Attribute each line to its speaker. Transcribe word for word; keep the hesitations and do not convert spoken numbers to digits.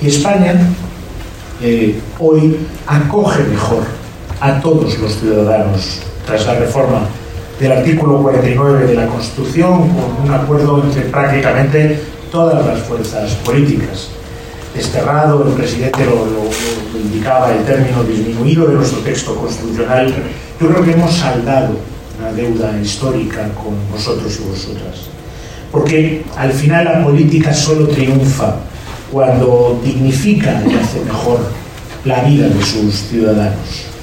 Speaker 1: Y España eh, hoy acoge mejor a todos los ciudadanos tras la reforma del artículo cuarenta y nueve de la Constitución, con un acuerdo entre prácticamente todas las fuerzas políticas. Desterrado, el presidente lo, lo, lo indicaba, el término disminuido de nuestro texto constitucional, yo creo que hemos saldado una deuda histórica con vosotros y vosotras. Porque al final la política solo triunfa cuando dignifica y hace mejor la vida de sus ciudadanos.